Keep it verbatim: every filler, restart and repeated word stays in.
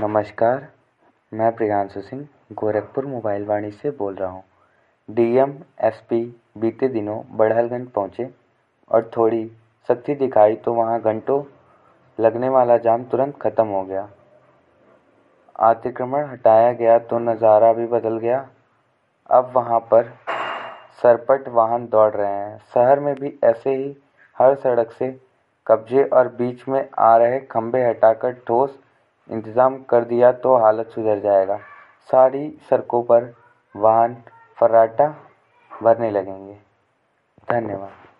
नमस्कार, मैं प्रियांशु सिंह गोरखपुर मोबाइल वाणी से बोल रहा हूँ। डीएम एसपी बीते दिनों बड़हलगंज पहुँचे और थोड़ी सख्ती दिखाई तो वहाँ घंटों लगने वाला जाम तुरंत खत्म हो गया। अतिक्रमण हटाया गया तो नज़ारा भी बदल गया। अब वहाँ पर सरपट वाहन दौड़ रहे हैं। शहर में भी ऐसे ही हर सड़क से कब्जे और बीच में आ रहे खंभे हटाकर ठोस इंतजाम कर दिया तो हालत सुधर जाएगा। सारी सड़कों पर वाहन फर्राटा भरने लगेंगे। धन्यवाद।